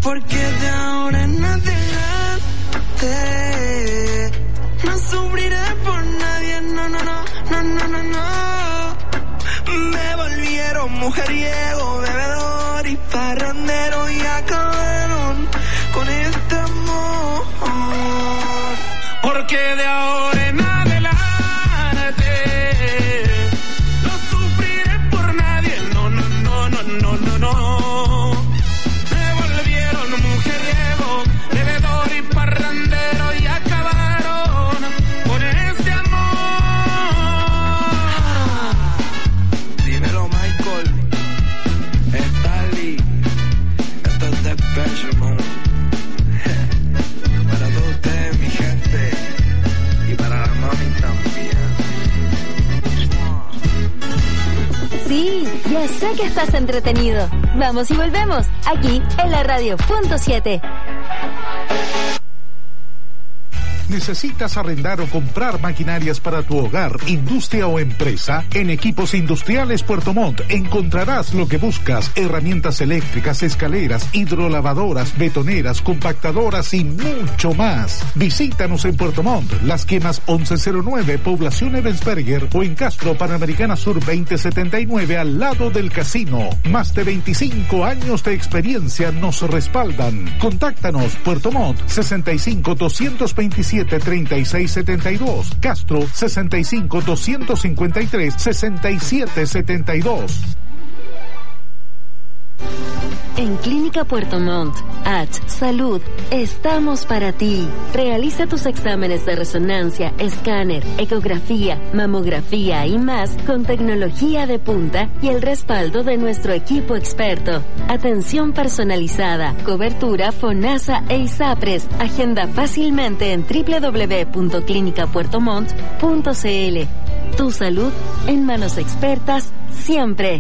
porque de ahora en adelante no sufriré por nadie, no, no, no, no, no, no, no. Me volvieron mujeriego, bebedor y parrandero y acabaron con este amor, porque de ahora en adelante no sufriré por nadie, no, no, no, no, no, no, no. Me volvieron mujeriego, bebedor y parrandero y acabaron con este amor. Dímelo, Michael, Stanley, esto es Depeche, hermano. Para todos ustedes, mi gente, y para la mami también. Sí, ya sé que estás entretenido. Vamos y volvemos, aquí en la radio punto 7. ¿Necesitas arrendar o comprar maquinarias para tu hogar, industria o empresa? En Equipos Industriales Puerto Montt encontrarás lo que buscas: herramientas eléctricas, escaleras, hidrolavadoras, betoneras, compactadoras y mucho más. Visítanos en Puerto Montt, Las Quemas 1109, Población Ebensberger, o en Castro, Panamericana Sur 2079, al lado del casino. Más de 25 años de experiencia nos respaldan. Contáctanos: Puerto Montt 65 227 3672, Castro 65 253 6772. En Clínica Puerto Montt, Salud, estamos para ti. Realiza tus exámenes de resonancia, escáner, ecografía, mamografía y más con tecnología de punta y el respaldo de nuestro equipo experto. Atención personalizada, cobertura FONASA e ISAPRES. Agenda fácilmente en www.clinicapuertomont.cl. Tu salud en manos expertas siempre.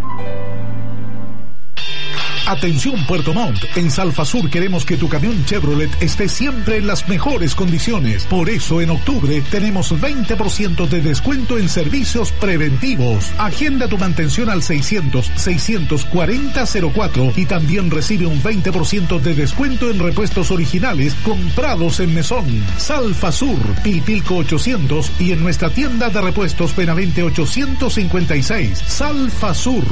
Atención Puerto Montt, en Salfasur queremos que tu camión Chevrolet esté siempre en las mejores condiciones. Por eso en octubre tenemos 20% de descuento en servicios preventivos. Agenda tu mantención al 600-640-04 y también recibe un 20% de descuento en repuestos originales comprados en mesón. Salfasur, Pilpilco 800 y en nuestra tienda de repuestos Benavente 856. Salfasur.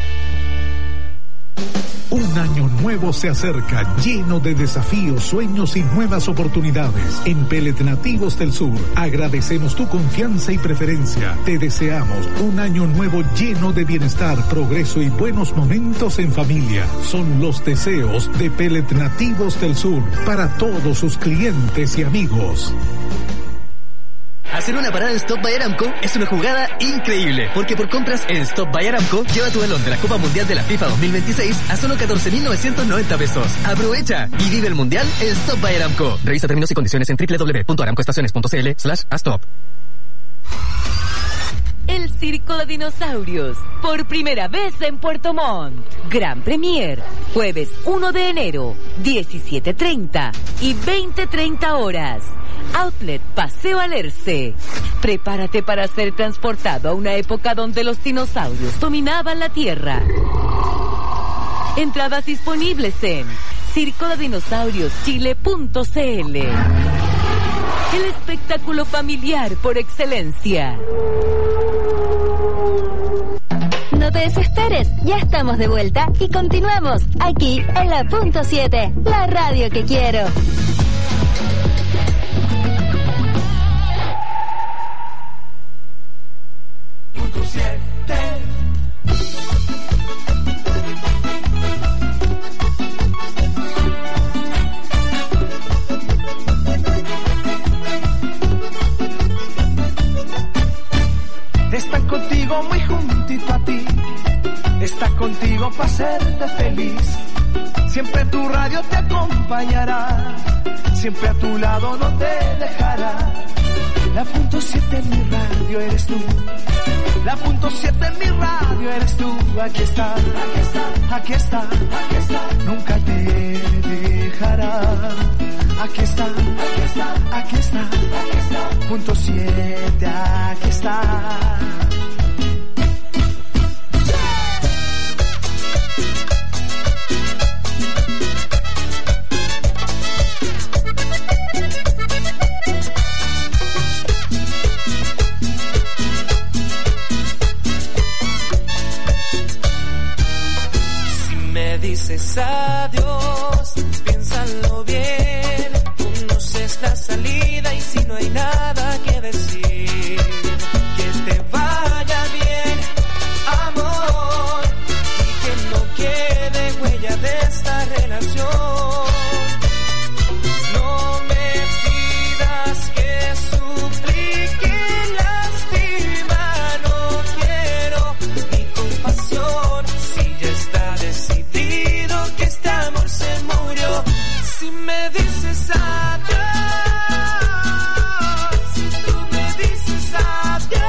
Un año nuevo se acerca, lleno de desafíos, sueños y nuevas oportunidades. En Pellet Nativos del Sur agradecemos tu confianza y preferencia. Te deseamos un año nuevo lleno de bienestar, progreso y buenos momentos en familia. Son los deseos de Pellet Nativos del Sur para todos sus clientes y amigos. Hacer una parada en Stop by Aramco es una jugada increíble, porque por compras en Stop by Aramco, lleva tu balón de la Copa Mundial de la FIFA 2026 a solo 14.990 pesos. ¡Aprovecha y vive el Mundial en Stop by Aramco! Revisa términos y condiciones en www.aramcoestaciones.cl/stop. El Circo de Dinosaurios, por primera vez en Puerto Montt. Gran Premier, jueves 1 de enero, 17:30 y 20:30 horas. Outlet Paseo Alerce. Prepárate para ser transportado a una época donde los dinosaurios dominaban la Tierra. Entradas disponibles en circodedinosaurioschile.cl. El espectáculo familiar por excelencia. No te desesperes, ya estamos de vuelta y continuamos aquí en la punto 7, la radio que quiero. Punto 7. Está contigo muy juntito a ti, está contigo para hacerte feliz. Siempre tu radio te acompañará, siempre a tu lado no te dejará. La punto 7 en mi radio eres tú, la punto 7 en mi radio eres tú. Aquí está, aquí está, aquí está, aquí está, nunca te dejará. Aquí está, aquí está, aquí está, aquí está, punto 7, aquí está. dices adiós, piénsalo bien. Conoces la salida y si no hay nada que decir, que te vaya bien, amor, y que no quede huella de esta relación. No me pidas que suplique, lástima, no quiero ni compasión. Si ya está decidido que este amor se murió, si me dices adiós, si tú me dices adiós,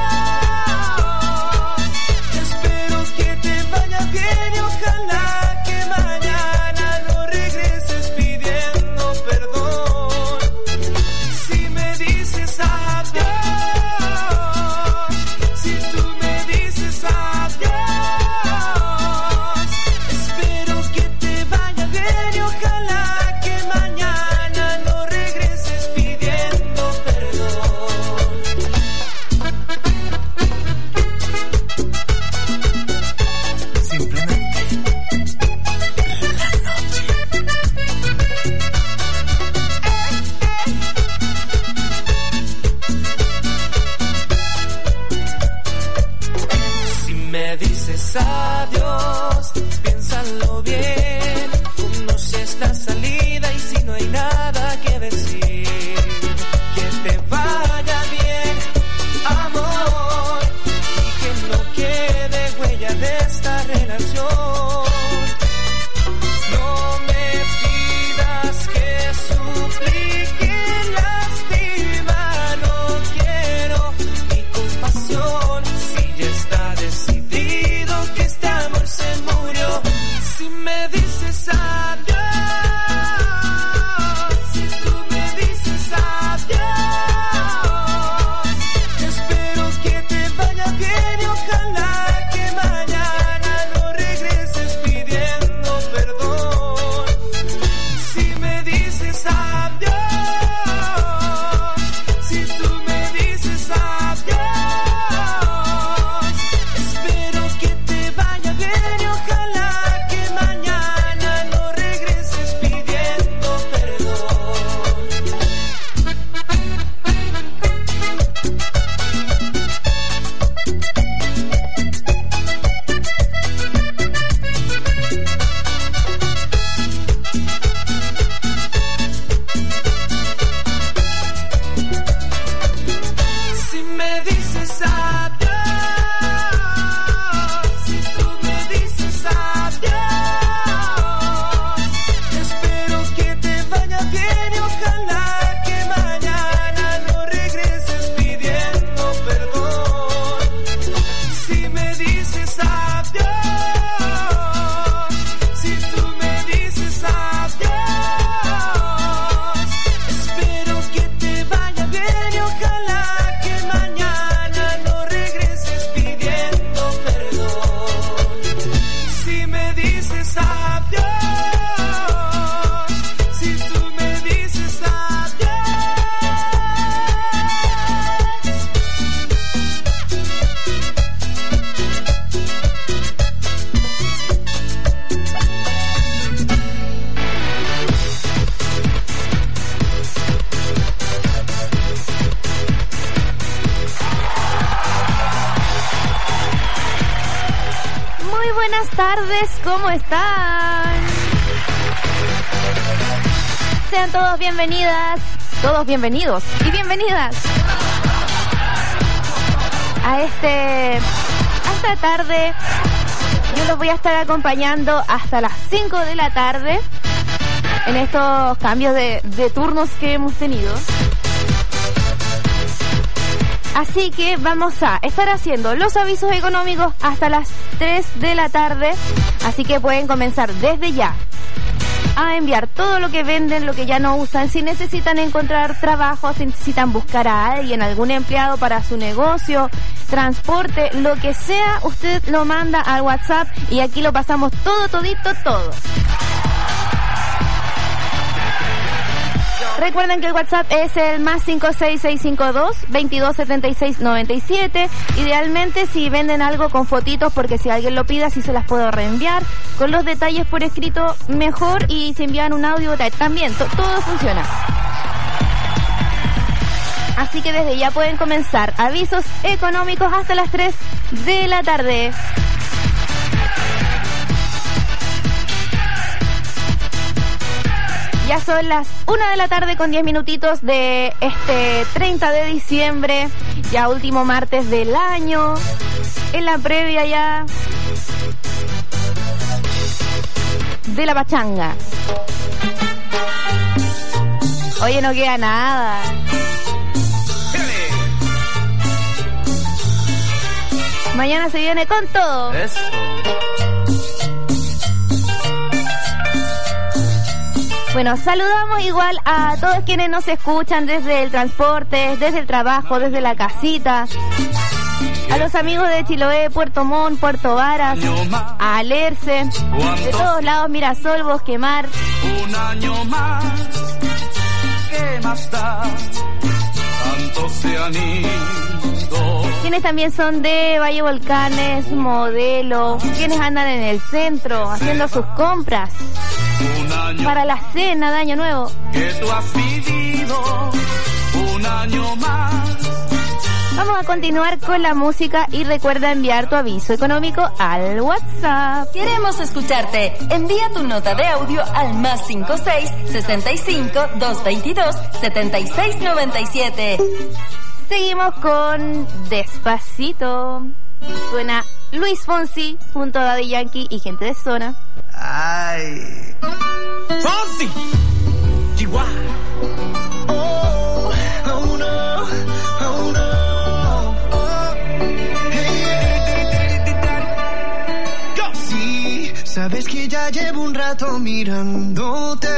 espero que te vaya bien y ojalá que mañana no regreses pidiendo perdón. Si me dices adiós, si tú me dices adiós, espero que te vaya bien y ojalá que mañana no regreses pidiendo perdón. Simplemente la noche. Si me dices adiós, piénsalo bien. Conoces la salida y si no hay nada que decir, que te vaya bien, amor, y que no quede huella de esta relación. No me pidas que suplique, lástima, no quiero ni compasión. Si ya está decidido que este amor se murió, si me dices adiós, si tú me dices adiós, espero que te vaya bien y ojalá que mañana no regreses pidiendo perdón. Si me dices adiós, si tú me dices adiós, espero que te vaya bien y ojalá que mañana no regreses pidiendo perdón. Si me dices adiós, si tú me dices adiós, espero que te vaya bien y ojalá que mañana no regreses pidiendo perdón. Si me dices adiós, si tú me dices adiós, espero que te vaya bien y ojalá que mañana no regreses pidiendo perdón. Si me dices adiós, si tú me dices adiós. Muy buenas tardes, ¿cómo están? Sean todos bienvenidas, todos bienvenidos y bienvenidas a esta tarde. Yo los voy a estar acompañando hasta las 5 de la tarde en estos cambios de turnos que hemos tenido. Así que vamos a estar haciendo los avisos económicos hasta las 3 de la tarde. Así que pueden comenzar desde ya a enviar todo lo que venden, lo que ya no usan. Si necesitan encontrar trabajo, si necesitan buscar a alguien, algún empleado para su negocio, transporte, lo que sea, usted lo manda al WhatsApp y aquí lo pasamos todo. Recuerden que el WhatsApp es el más 56652-227697. Idealmente si venden algo con fotitos, porque si alguien lo pide así se las puedo reenviar. Con los detalles por escrito mejor, y si envían un audio también, todo funciona. Así que desde ya pueden comenzar avisos económicos hasta las 3 de la tarde. Ya son las 1 de la tarde con 10 minutitos de este 30 de diciembre, ya último martes del año, en la previa ya de la pachanga. Oye, no queda nada. Mañana se viene con todo. Eso. Bueno, saludamos igual a todos quienes nos escuchan desde el transporte, desde el trabajo, desde la casita. A los amigos de Chiloé, Puerto Montt, Puerto Varas, a Alerce, de todos lados, Mirasol, Bosquemar. Un año más, ¿qué más da? Tanto se han ido. Quienes también son de Valle Volcanes, Modelo, quienes andan en el centro haciendo sus compras para la cena de Año Nuevo. Que tú has vivido un año más. Vamos a continuar con la música y recuerda enviar tu aviso económico al WhatsApp. Queremos escucharte. Envía tu nota de audio al más 56-65-222-7697. Seguimos con Despacito. Suena Luis Fonsi junto a Daddy Yankee y gente de zona. Ay, Fonsi, Chihuahua. Oh, oh no, oh no. Sí, sabes que ya llevo un rato mirándote.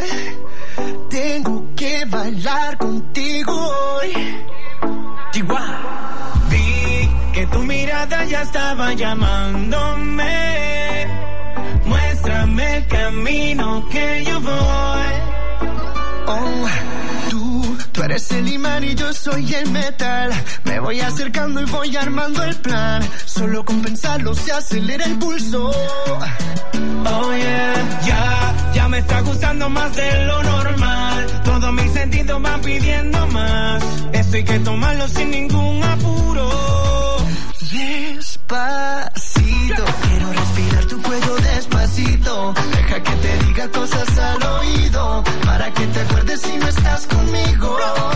Tengo que bailar contigo hoy. Chihuahua. Vi que tu mirada ya estaba llamándome. Muéstrame el camino que yo voy. Oh, tú eres el imán y yo soy el metal. Me voy acercando y voy armando el plan. Solo con pensarlo se acelera el pulso. Oh yeah, ya me está gustando más de lo normal. Todos mis sentidos van pidiendo más. Esto hay que tomarlo sin ningún apuro. Despacito, quiero respirar tu cuello despacito. Deja que te diga cosas al oído, para que te acuerdes si no estás conmigo.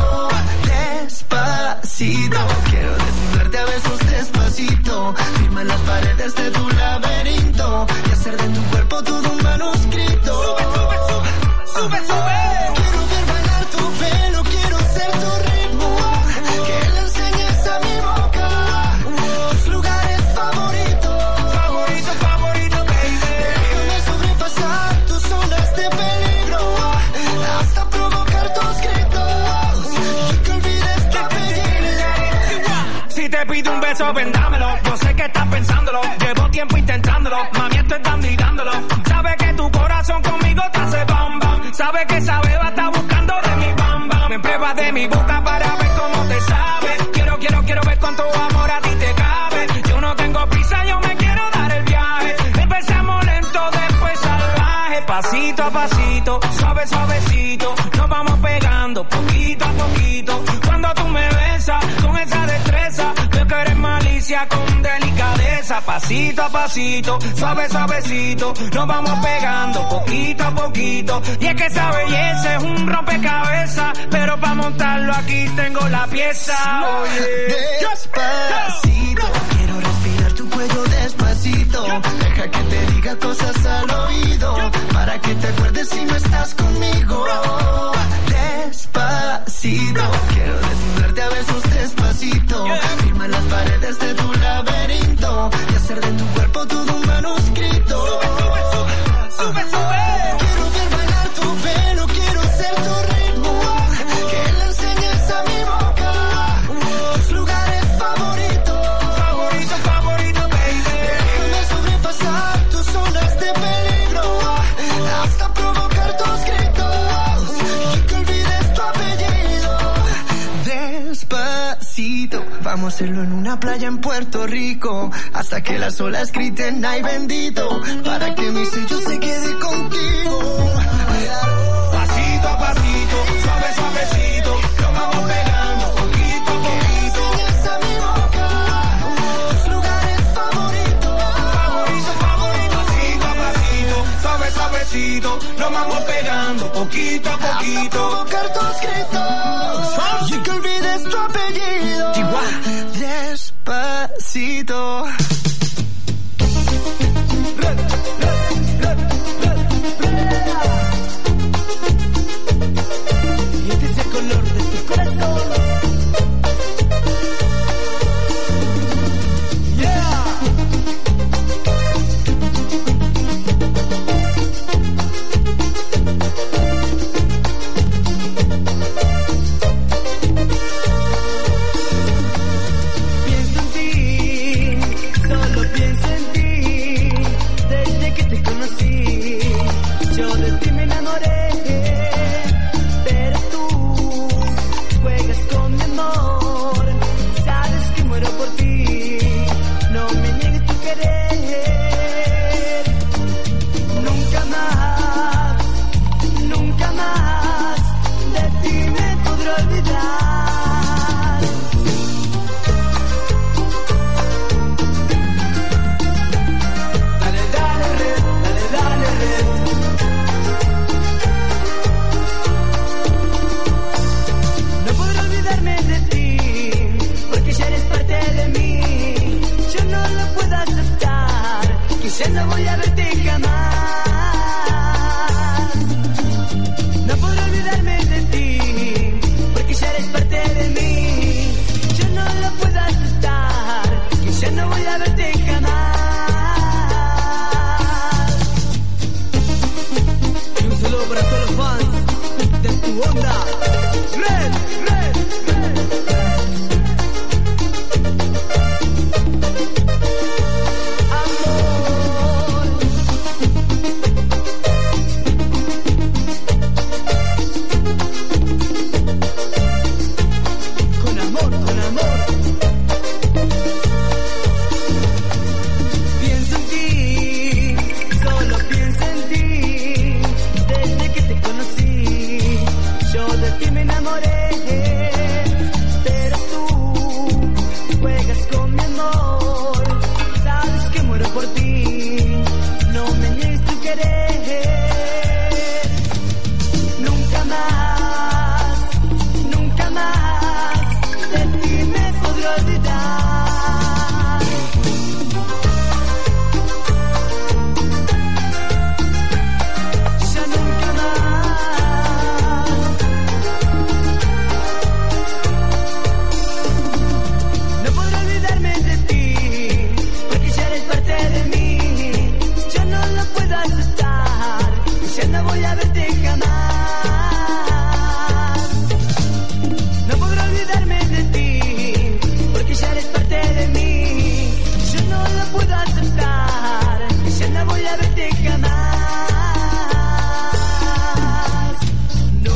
Despacito, quiero desnudarte a besos despacito. Firma en las paredes de tu laberinto y hacer de tu cuerpo todo un manuscrito. Sube, sube, sube, sube, sube. Quiero ver bailar tu pelo, quiero ser tu ritmo. Que le enseñes a mi boca tus lugares favoritos. Favorito, favorito, baby. Déjame sobrepasar tus zonas de peligro hasta provocar tus gritos y que olvides que pedirle. Si te pido un beso, vendámelo. Yo sé que estás pensándolo. Llevo tiempo intentándolo. Mami, estoy dando y dándolo. Sabe que tu corazón conmigo te hace bam bam. Sabe que esa beba está buscando de mi bam bam. Me pruebas de mi boca para ver cómo te sabe. Quiero ver cuánto amor a ti te cabe. Yo no tengo prisa, yo me quiero dar el viaje. Empezamos lento, después salvaje. Pasito a pasito, suave, suavecito. Nos vamos pegando poquito a poquito. Cuando tú me besas con esa destreza, veo que eres malicia con delicadeza. Pasito a pasito, suave, suavecito. Nos vamos pegando poquito a poquito. Y es que esa belleza es un rompecabezas, pero para montarlo aquí tengo la pieza. Oye, despacito, quiero respirar tu cuello despacito. Deja que te diga cosas al oído, para que te acuerdes si no estás conmigo. Despacito, quiero desnudarte a besos despacito. Firma en las paredes de tu laberinto y hacer de tu cuerpo todo un manuscrito. Sube, sube, sube, sube, sube. Quiero ver bailar tu pelo, quiero ser tu ritmo. Que le enseñes a mi boca tus lugares favoritos. Favorito, favorito. hacerlo en una playa en Puerto Rico, hasta que las olas griten ay bendito, para que mi sello se quede contigo. Pasito a pasito, suave suavecito, lo vamos pegando poquito a poquito. Esa mi boca, tus lugares favoritos, favorito. Pasito a pasito, suave suavecito, lo vamos pegando poquito a poquito. A provocar tus gritos y que olvides tu apellido. Despacito. Y este es el color de tu corazón. Yeah. Pienso en ti, solo pienso en ti. Desde que te conocí, yo de ti me enamoré. Pero tú juegas con mi amor, sabes que muero por ti. No me niegues tu querer. Nunca más de ti me podré olvidar. Dale, dale, red, dale, dale, red. No podré olvidarme de ti, porque ya eres parte de mí. Yo no lo puedo aceptar, quizás no voy a verte jamás. No podré olvidarme de ti, porque ya eres parte de mí. Yo no lo puedo aceptar, quizás no voy a verte jamás. Y un saludo para todos los fans de tu onda. Red, red, red, amor. Con amor, con amor. Pienso en ti, solo pienso en ti. Desde que te conocí, yo de ti me enamoré. Pero tú juegas con mi amor, sabes que muero por ti. No me niegues tu querer. Nunca más de ti me podré olvidar. Ya nunca más. No podré olvidarme de ti, porque ya eres parte de mí. Yo no lo puedo aceptar, ya no voy a verte jamás. No podré olvidarme de ti, porque ya eres parte de mí. Yo no lo puedo aceptar, ya no voy a verte jamás. No.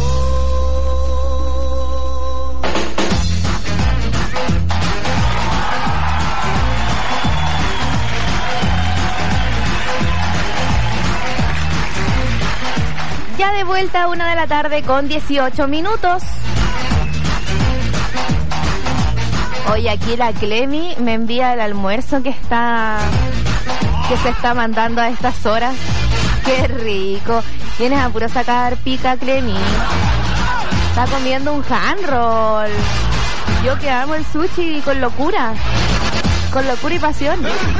Ya de vuelta a 1 de la tarde con 18 minutos. Hoy aquí la Clemi me envía el almuerzo que se está mandando a estas horas. Qué rico. Vienes a puro sacar pica, Clemi. Está comiendo un hand roll. Yo que amo el sushi con locura y pasión.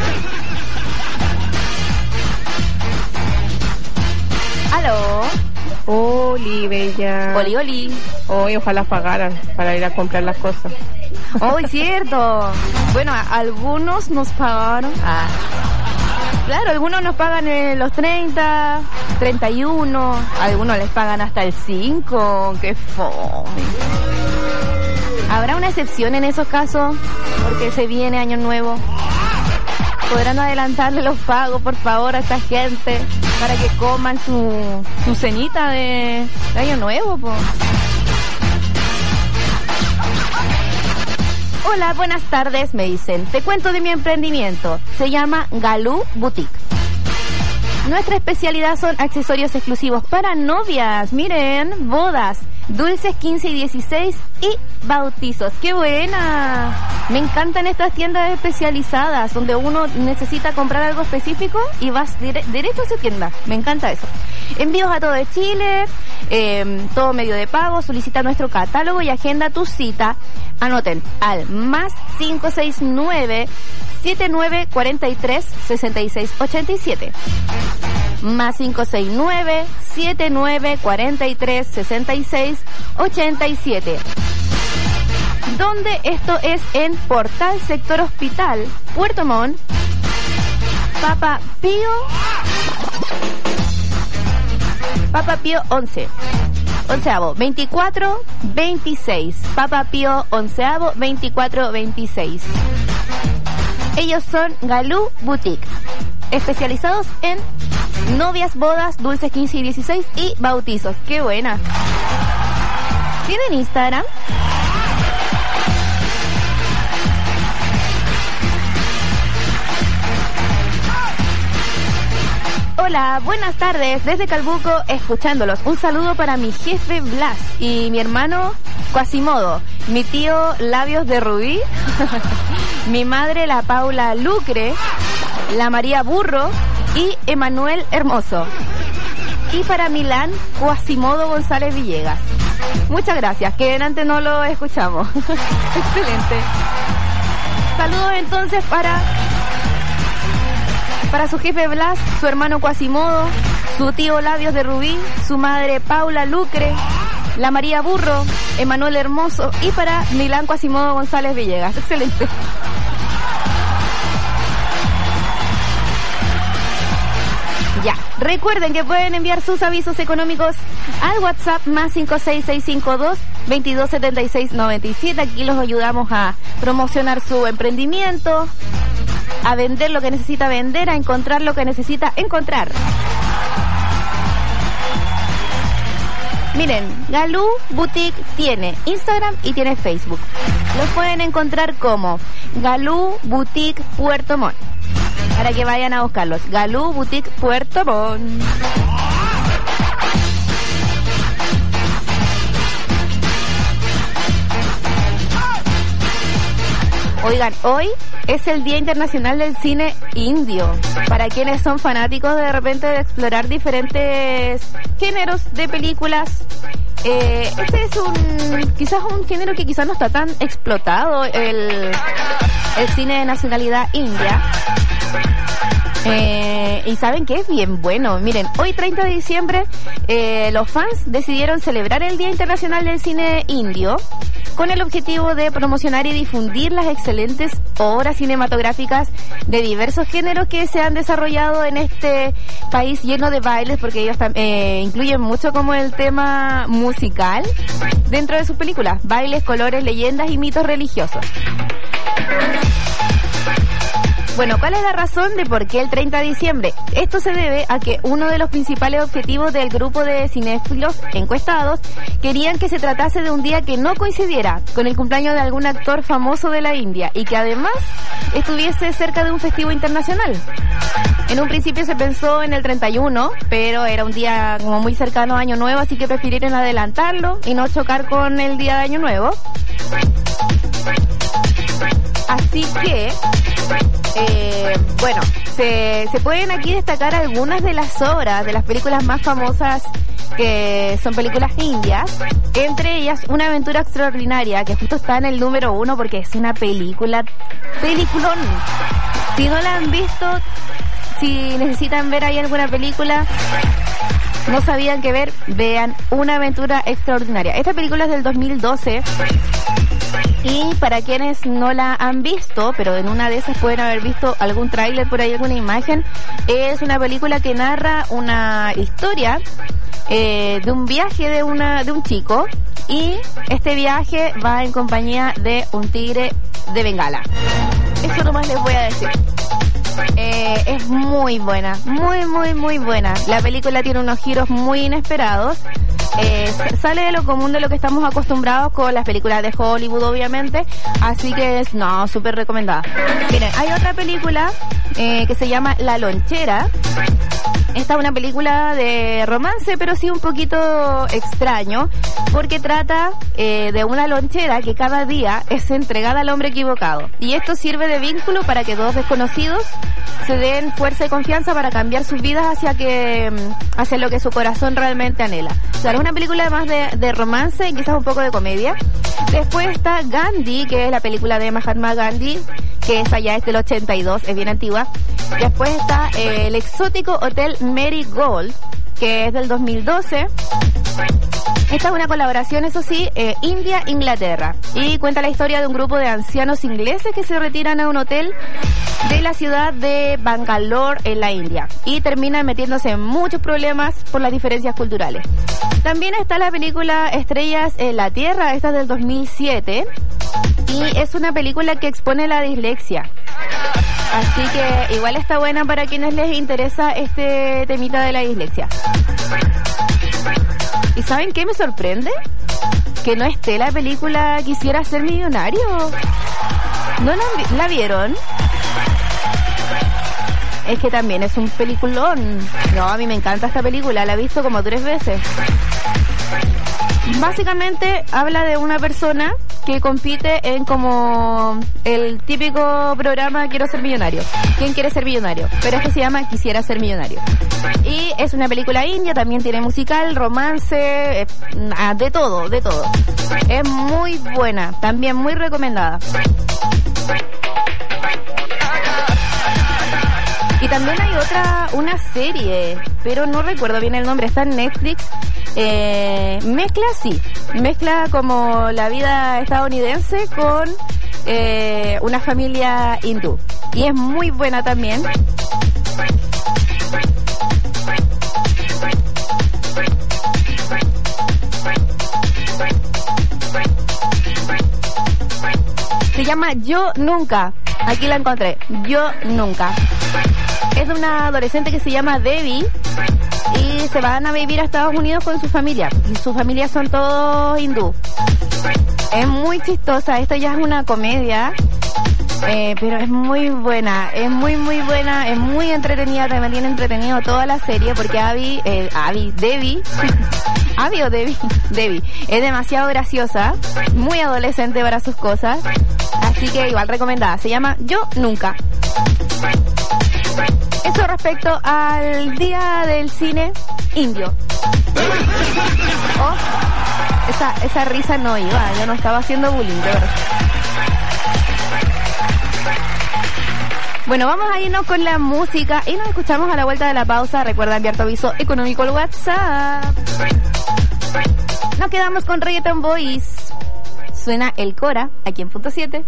¿Aló? Oli, bella. Oli, oli. Hoy ojalá pagaran para ir a comprar las cosas. Oh, es cierto. Bueno, algunos nos pagaron. Claro, algunos nos pagan los 30, 31. Algunos les pagan hasta el 5. ¡Qué fome! ¿Habrá una excepción en esos casos? Porque se viene Año Nuevo. ¿Podrán adelantarle los pagos, por favor, a esta gente para que coman su cenita de Año Nuevo, po? Hola, buenas tardes, me dicen. Te cuento de mi emprendimiento. Se llama Galú Boutique. Nuestra especialidad son accesorios exclusivos para novias. Miren, bodas, dulces 15 y 16 y bautizos. ¡Qué buena! Me encantan estas tiendas especializadas donde uno necesita comprar algo específico y vas derecho a su tienda. Me encanta eso. Envíos a todo de Chile, todo medio de pago. Solicita nuestro catálogo y agenda tu cita. Anoten al más 569 7943 6687. Más 569-7943-6687. Donde esto es en Portal Sector Hospital, Puerto Montt, Papa Pío 11. Onceavo, 24-26. Papa Pío 11avo, 24-26. Ellos son Galú Boutique, especializados en novias, bodas, dulces 15 y 16 y bautizos. ¡Qué buena! ¿Tienen Instagram? Hola, buenas tardes, desde Calbuco, escuchándolos. Un saludo para mi jefe Blas y mi hermano Quasimodo, mi tío Labios de Rubí, mi madre la Paula Lucre, la María Burro y Emanuel Hermoso. Y para Milán, Quasimodo González Villegas. Muchas gracias, que antes no lo escuchamos. Excelente. Saludos entonces para su jefe Blas, su hermano Quasimodo, su tío Labios de Rubí, su madre Paula Lucre, la María Burro, Emanuel Hermoso y para Milán Quasimodo González Villegas. Excelente. Ya, recuerden que pueden enviar sus avisos económicos al WhatsApp más 56652 227697. Aquí los ayudamos a promocionar su emprendimiento, a vender lo que necesita vender, a encontrar lo que necesita encontrar. Miren, Galú Boutique tiene Instagram y tiene Facebook. Los pueden encontrar como Galú Boutique Puerto Montt, para que vayan a buscarlos. Galú Boutique Puerto Montt. Oigan, hoy es el Día Internacional del Cine Indio. Para quienes son fanáticos de repente de explorar diferentes géneros de películas, este es quizás un género que quizás no está tan explotado, el cine de nacionalidad india. Y saben que es bien bueno. Miren, hoy 30 de diciembre los fans decidieron celebrar el Día Internacional del Cine Indio con el objetivo de promocionar y difundir las excelentes obras cinematográficas de diversos géneros que se han desarrollado en este país lleno de bailes, porque ellos incluyen mucho como el tema musical dentro de sus películas: bailes, colores, leyendas y mitos religiosos. Bueno, ¿cuál es la razón de por qué el 30 de diciembre? Esto se debe a que uno de los principales objetivos del grupo de cinéfilos encuestados querían que se tratase de un día que no coincidiera con el cumpleaños de algún actor famoso de la India y que además estuviese cerca de un festivo internacional. En un principio se pensó en el 31, pero era un día como muy cercano a Año Nuevo, así que prefirieron adelantarlo y no chocar con el día de Año Nuevo. Así que, bueno, se pueden aquí destacar algunas de las obras de las películas más famosas, que son películas indias, entre ellas Una aventura extraordinaria, que justo está en el número 1 porque es una peliculón. Si no la han visto, si necesitan ver ahí alguna película, no sabían qué ver, vean Una aventura extraordinaria. Esta película es del 2012. Y para quienes no la han visto, pero en una de esas pueden haber visto algún tráiler por ahí, alguna imagen, es una película que narra una historia de un viaje de un chico, y este viaje va en compañía de un tigre de Bengala. Eso nomás les voy a decir. Es muy buena, muy buena. La película tiene unos giros muy inesperados sale de lo común de lo que estamos acostumbrados con las películas de Hollywood, obviamente, así que es, no, súper recomendada. Miren, hay otra película que se llama La Lonchera. Esta es una película de romance, pero sí un poquito extraño, porque trata de una lonchera que cada día es entregada al hombre equivocado. Y esto sirve de vínculo para que dos desconocidos se den fuerza y confianza para cambiar sus vidas hacia lo que su corazón realmente anhela. O sea, es una película más de romance y quizás un poco de comedia. Después está Gandhi, que es la película de Mahatma Gandhi, que esa ya es del 82, es bien antigua. Después está el exótico Hotel Marigold, que es del 2012. Esta es una colaboración, eso sí, India-Inglaterra, y cuenta la historia de un grupo de ancianos ingleses que se retiran a un hotel de la ciudad de Bangalore en la India y terminan metiéndose en muchos problemas por las diferencias culturales. También está la película Estrellas en la Tierra, esta es del 2007, y es una película que expone la dislexia. Así que igual está buena para quienes les interesa este temita de la dislexia. ¿Y saben qué me sorprende? Que no esté la película Quisiera ser millonario. ¿No la vieron? Es que también es un peliculón. No, a mí me encanta esta película, la he visto como 3 veces. Básicamente habla de una persona que compite en como el típico programa Quiero ser millonario. ¿Quién quiere ser millonario? Pero este se llama Quisiera ser millonario. Y es una película india, también tiene musical, romance, de todo, de todo. Es muy buena, también muy recomendada. Y también hay una serie, pero no recuerdo bien el nombre, está en Netflix. Mezcla como la vida estadounidense con una familia hindú. Y es muy buena también. Se llama Yo Nunca. Aquí la encontré. Yo Nunca. Es de una adolescente que se llama Debbie y se van a vivir a Estados Unidos con su familia. Y su familia son todos hindú. Es muy chistosa. Esto ya es una comedia, pero es muy buena. Es muy buena. Es muy entretenida. Te mantiene entretenido toda la serie porque Debbie es demasiado graciosa, muy adolescente para sus cosas, así que igual recomendada. Se llama Yo Nunca. Eso respecto al Día del Cine Indio. Esa risa no iba, yo no estaba haciendo bullying, de verdad. Bueno, vamos a irnos con la música y nos escuchamos a la vuelta de la pausa. Recuerda enviar tu aviso económico al WhatsApp. Nos quedamos con Reggaeton Boys. Suena el Cora aquí en Punto 7.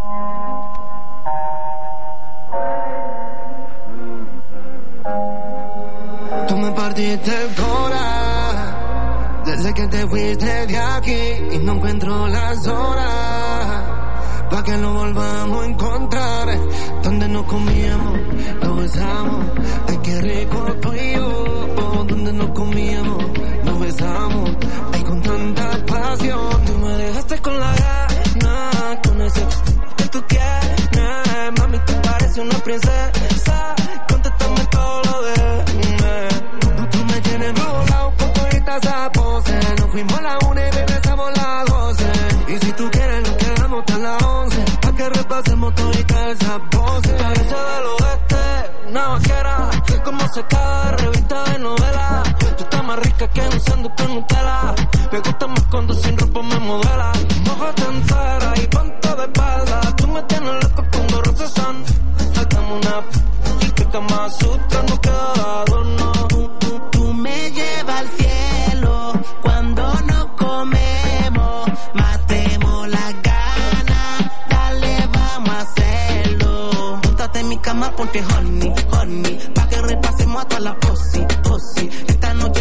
Tú me partiste el Cora desde que te fuiste de aquí y no encuentro las horas pa' que lo volvamos a encontrar. Donde nos comíamos, nos besamos, ay qué rico tú y yo. Donde nos comíamos, nos besamos, ay con tanta pasión. Tú me dejaste con la gana, con ese que tú quieres. Mami, tú pareces una princesa, contéstame todo lo de tú me tienes rolado con todas esas poses. Nos fuimos a la 1 y regresamos a las 12. Y si tú quieres nos quedamos hasta las 11 pa' que repasemos toditas esas poses. Parece del oeste, una vaquera, como sacada de revista de novela. Tú estás más rica que un sándwich con Nutella. Me gusta más cuando sin ropa me modela. Mójate entera y ponte de espalda. Tú me tienes loco con dos rosas son. Hagamos una y que Kama Sutra no queda adorno. Tú me llevas al cielo cuando nos comemos. Matemos las ganas, dale vamos a hacerlo. Póntate en mi cama, ponte honey, honey, pa' que repasemos hasta la posi, posi. Esta noche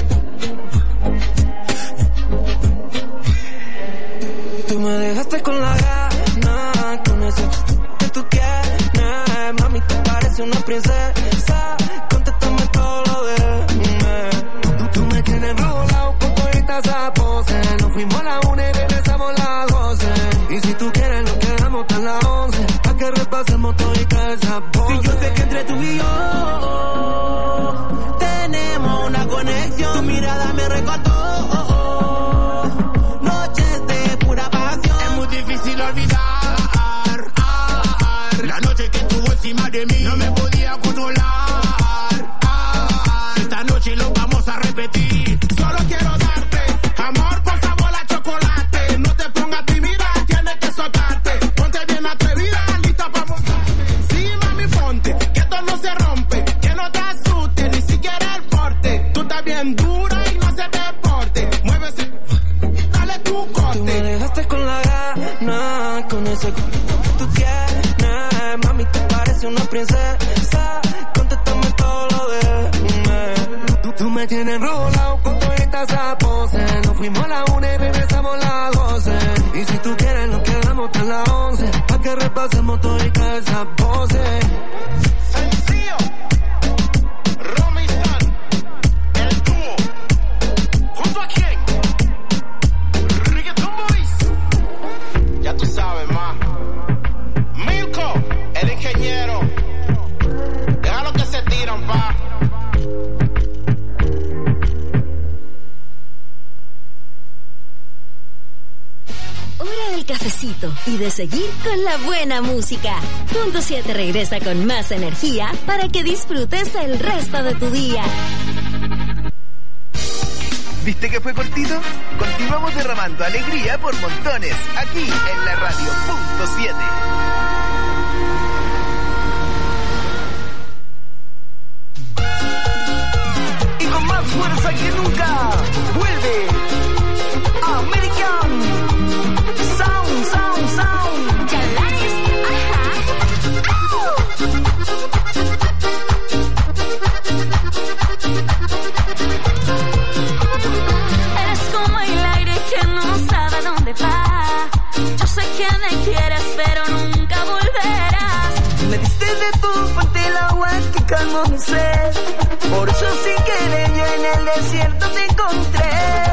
tú me dejaste con la gana, con ese que tú quieres. Mami, tú pareces una princesa, contéstame todo lo de tú me tienes rolado con todas esas poses. volar. Esta noche lo vamos a repetir. Solo quiero darte amor con sabor a chocolate. No te pongas tímida, tienes que soltarte. Ponte bien atrevida, lista para montarte. Sí, mami, ponte, que esto no se rompe. Que no te asuste, ni siquiera el porte. Tú estás bien dura y no se te porte. Muévese, dale tu corte. Tú me dejaste con la gana, con ese que tú tienes. Mami, te parece una princesa. Contéstame todo lo de Tú me tienes enrolado con todas estas poses. Nos fuimos a la 1 y regresamos a las 12. Y si tú quieres nos quedamos hasta las 11. Pa' que repasemos todas esas voces. Sencillo. Romy Stan, el dúo. ¿Junto a quién? Reggaeton Boys. Ya tú sabes, ma. Milko, el ingeniero. Déjalo que se tiran, pa. Hora del cafecito y de seguir con la buena música. Punto 7 regresa con más energía para que disfrutes el resto de tu día. ¿Viste que fue cortito? Continuamos derramando alegría por montones, aquí en la radio Punto 7. Y con más fuerza que nunca, vuelve American Sound. Chalanes, Eres como el aire que no sabe dónde va. Yo sé que me quieres, pero nunca volverás. Me diste de tu fuente el agua que calmó mi sed. Por eso sin querer yo en el desierto te encontré.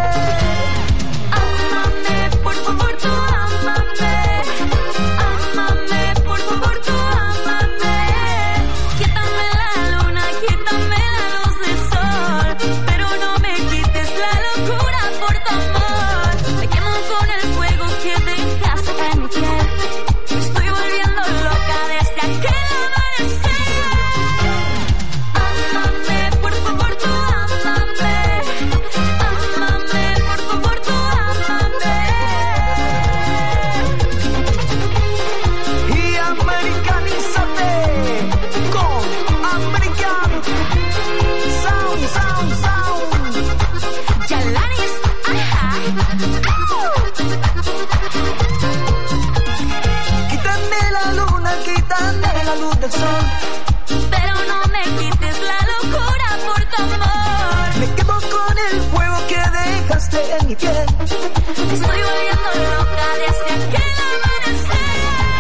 Ámame, por favor, tú ámame. Ámame, por favor, tú ámame. Quítame la luna, quítame la luz del sol, pero no me quites la locura por tu amor. Me quemo con el fuego que dejaste en mi piel. Me estoy volviendo loca desde aquel amanecer. Ámame, por favor, tú ámame. Ámame, por favor, tú ámame. Y americanízate con American Sound. Chalanes, Quítame la luna, quítame la luz del sol, pero no me quites la locura por tu amor. me quemo con el fuego que dejaste en mi piel. Me estoy volviendo loca desde aquel amanecer.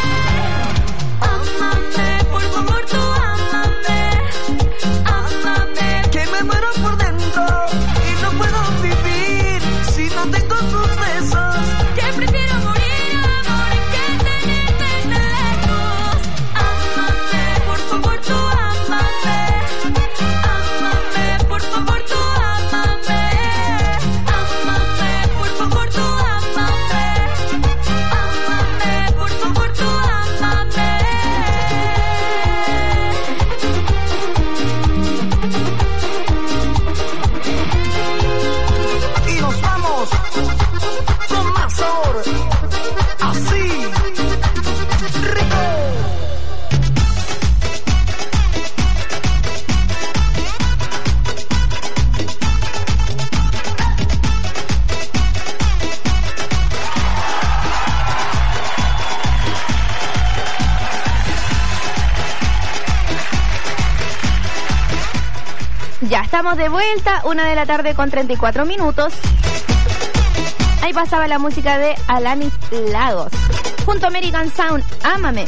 Ámame, por favor, tú ámame. Ámame, Que me muero por dentro y no puedo vivir si no tengo tus besos. que prefiero morir, amor, que tenerte tan lejos. Ámame, por favor, tú ámame. Ámame, por favor, tú ámame. Ámame, por favor, tú ámame. Ámame, por favor, tú ámame. Y nos vamos con más sabor, así, rico. Ya estamos de vuelta, 1:00 con 34 minutos. Ahí pasaba la música de Alanis Lagos, junto a American Sound, Ámame.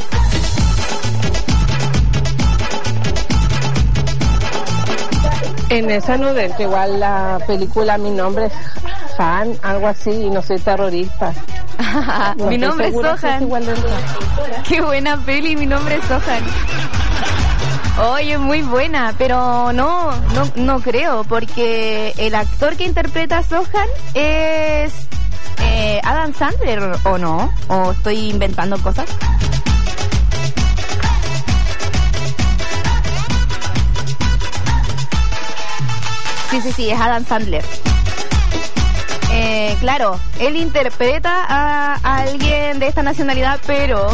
En esa no dentro, igual la película Mi Nombre es Han, algo así, y no soy terrorista. No Mi estoy nombre es segura si Sohan. igual dentro. Qué buena peli, Mi nombre es Sohan. Oye, muy buena, pero no creo, porque el actor que interpreta a Sohan es Adam Sandler, ¿o no? ¿O estoy inventando cosas? Sí, es Adam Sandler. Claro, él interpreta a alguien de esta nacionalidad, pero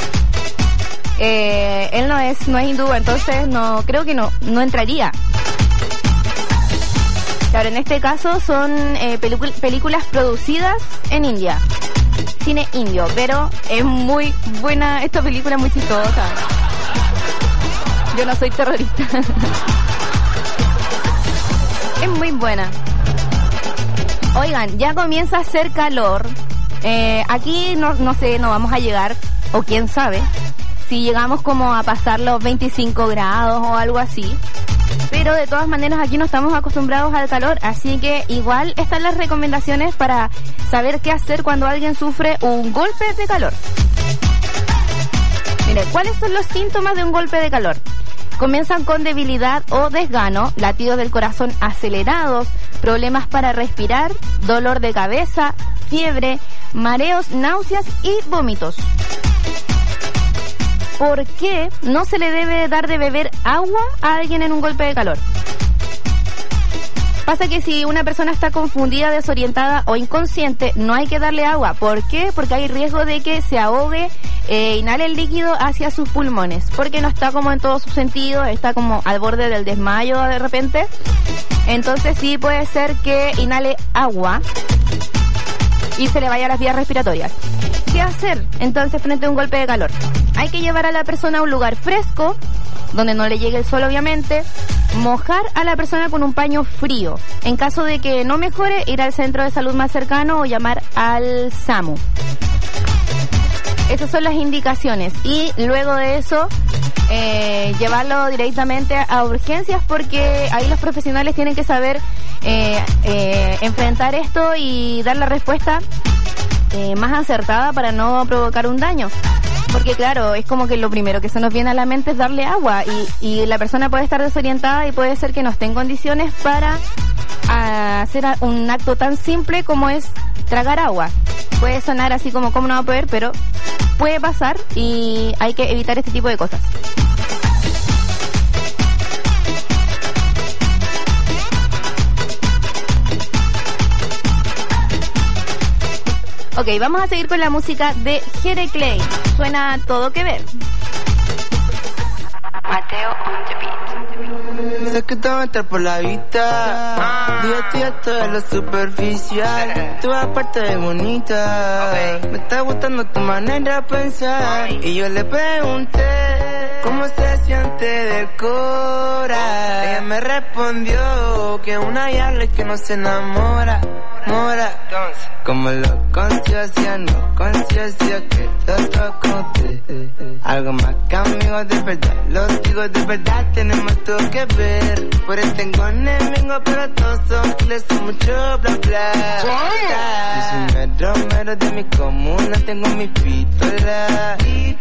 él no es hindú, entonces no creo que no entraría. Claro, en este caso son películas producidas en India, cine indio, pero es muy buena esta película, muy chistosa. Yo no soy terrorista. Es muy buena. Oigan, ya comienza a hacer calor. Aquí no sé, no vamos a llegar, o quién sabe, si llegamos como a pasar los 25 grados o algo así. Pero de todas maneras aquí no estamos acostumbrados al calor, así que igual están las recomendaciones para saber qué hacer cuando alguien sufre un golpe de calor. Mire, ¿cuáles son los síntomas de un golpe de calor? Comienzan con debilidad o desgano, latidos del corazón acelerados, problemas para respirar, dolor de cabeza, fiebre, mareos, náuseas y vómitos. ¿Por qué no se le debe dar de beber agua a alguien en un golpe de calor? Pasa que si una persona está confundida, desorientada o inconsciente, no hay que darle agua. ¿Por qué? Porque hay riesgo de que se ahogue, inhale el líquido hacia sus pulmones, porque no está como en todos sus sentidos, está como al borde del desmayo de repente. Entonces sí puede ser que inhale agua y se le vaya a las vías respiratorias. ¿Qué hacer entonces frente a un golpe de calor? Hay que llevar a la persona a un lugar fresco, donde no le llegue el sol obviamente, mojar a la persona con un paño frío. En caso de que no mejore, ir al centro de salud más cercano o llamar al SAMU. Esas son las indicaciones. Y luego de eso, llevarlo directamente a urgencias, porque ahí los profesionales tienen que saber enfrentar esto y dar la respuesta más acertada para no provocar un daño. Porque claro, es como que lo primero que se nos viene a la mente es darle agua y la persona puede estar desorientada y puede ser que no esté en condiciones para hacer un acto tan simple como es tragar agua. Puede sonar así como ¿cómo no va a poder? Pero puede pasar y hay que evitar este tipo de cosas. Ok, vamos a seguir con la música de Jere Clay. Suena Todo que Ver. Mateo on the beat. Sé que te va a entrar por la vista. Divertido de lo superficial. Tú aparte de bonita. Me está gustando tu manera de pensar. Y yo le pregunté cómo se siente del cora. Ella me respondió que una diabla que no se enamora. Como lo conciencia, no conciencia que todo conté. Algo más que amigos de verdad, los digo de verdad, tenemos todo que ver. Por eso tengo enemigos, pero todos son giles, son mucho bla bla. Yo soy un mero de mi comuna, tengo mi pistola.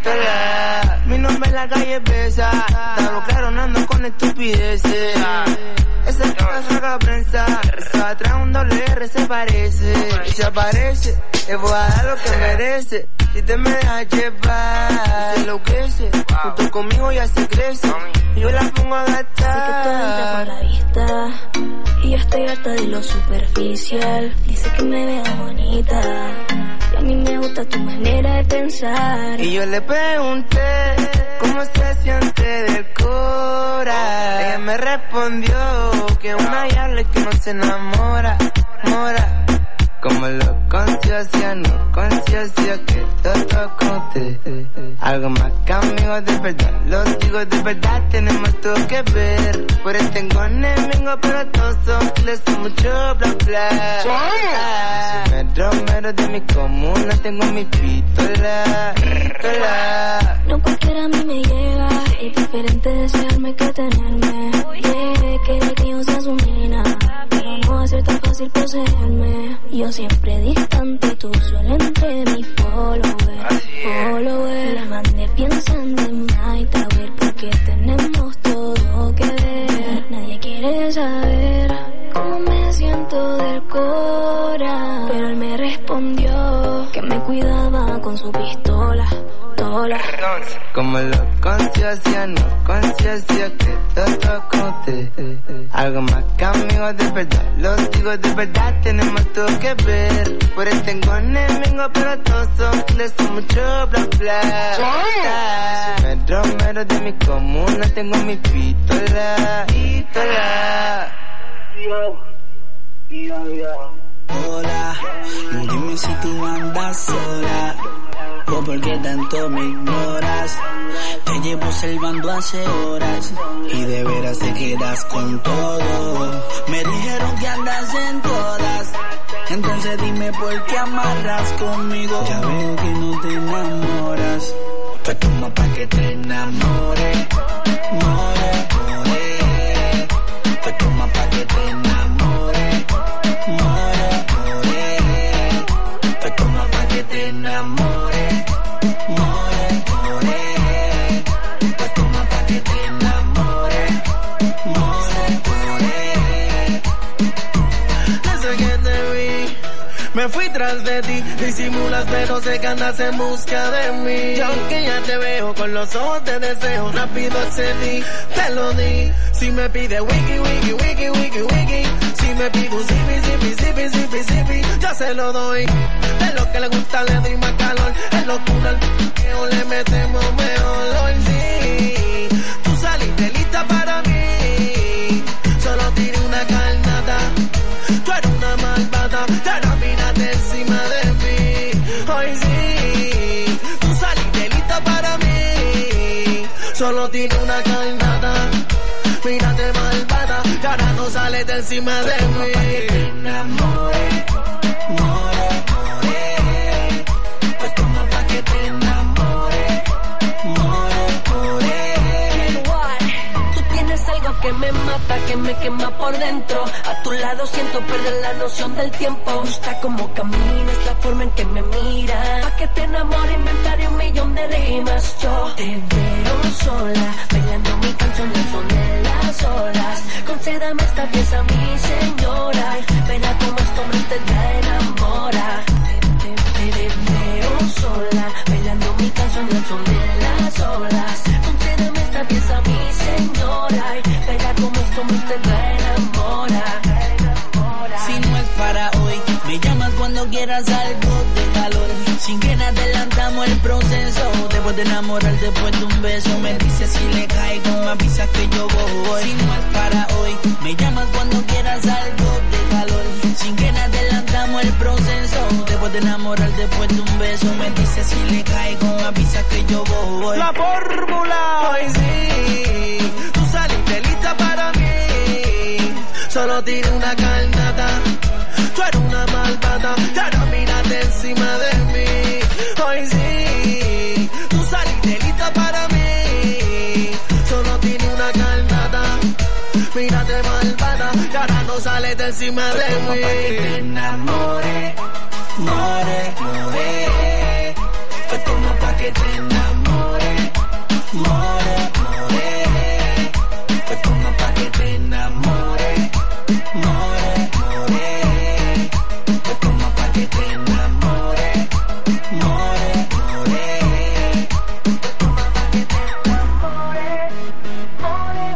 Mi nombre en la calle pesa, estaba claro, no ando con estupideces. Esa es la saca prensa, esa atrás un doble R se parece. Y se aparece, le voy a dar lo que merece. Si te me dejas llevar, se enloquece. Junto conmigo ya se crece, y yo la pongo a gastar. Sé que todo entra por la vista, y yo estoy harta de lo superficial. Dice que me veo bonita, y a mí me gusta tu manera de pensar. Y yo le pregunté cómo se siente del cora. Ella me respondió que una diabla que no se enamora. Como lo conciencia, no conciencia que todo conté. Algo más que amigos de verdad, los digo de verdad, tenemos todo que ver. Por eso tengo enemigos, pero todos son giles, son mucho bla bla. Soy mero de mi comuna, tengo mi pistola. No cualquiera a mí me llega, es diferente desearme que tenerme. Quiere que yo sea su nena, pero no va a ser tan fácil poseerme. Yo siempre distante, tú solo entre mi follower. La mandé pensando en Night Tower, porque tenemos todo que ver. Nadie quiere saber cómo me siento del cora, pero él me respondió que me cuidaba con su pistola. Como lo conciencia, no conciencia que todo escote. Algo más que amigos de verdad. Los digo de verdad, tenemos todo que ver. Por eso tengo enemigos, pero todos son les son mucho bla bla. Romero de mi comuna, tengo mi pistola. Hola, dime si tú andas sola o por qué tanto me ignoras. Te llevo observando hace horas y de veras te quedas con todo. Me dijeron que andas en todas, entonces dime por qué amarras conmigo. Ya veo que no te enamoras, pues toma pa' que te enamore. More, more, pues toma pa' que te enamore. More, more, pues toma pa' que te enamore. More, more, pues toma pa' que te enamore. More, more. Desde que te vi, me fui tras de ti. Disimulas pero sé que andas en busca de mí. Y aunque ya te veo con los ojos de deseo, rápido accedí, te lo di. Si me pide wiki, wiki, wiki, wiki, wiki, si me pide un zipi, zipi, zipi, zipi, zipi, yo se lo doy. Es lo que le gusta, le doy más calor. Es locura al p***eo, le metemos mejor. Hoy sí, tú saliste lista para mí. Solo tiré una carnata, tú eres una malvada, ya no miraste encima de mí. Hoy sí, tú saliste lista para mí. Solo tiré una carnata, mírate malvada, y ahora no sales de encima de mí. Que te enamore, more, more, pues toma pa' que te enamore. More, more. Tú tienes algo que me mata, que me quema por dentro. A tu lado siento perder la noción del tiempo. Me gusta cómo caminas, la forma en que me miras. Pa' que te enamore, inventaré 1.000.000 de rimas. Yo te veo sola, bailando mi canción al son de las olas. Concédame esta pieza, mi señora. Verá cómo este hombre usted la enamora. Te veo sola, bailando mi canción al son de las olas. Concédame esta pieza, mi señora. Verá cómo este hombre usted la enamora. Si no es para hoy, me llamas cuando quieras algo de calor. Sin que adelantamos el proceso. Después de enamorar, después de un beso, me dices si le caigo, me avisas que yo voy. Si no es para hoy, me llamas cuando quieras algo de calor. Sin que adelantamos el proceso. Después de enamorar, después de un beso, me dices si le caigo, me avisas que yo voy. La fórmula, hoy sí, tú saliste lista para mí. Solo tiré una carnata, tú eres una malvada, ya no miraste encima de mí. Hoy sí, tú saliste lista para mí. Solo tiré una carnata, mírate malvada, y ahora no sales de encima de mí. Que te enamore, more, more, pues toma pa' que te enamore. More, more, pues toma pa' que te enamore. More, more, pues toma pa' que te enamore. More, more, pues toma pa' que te enamore. More,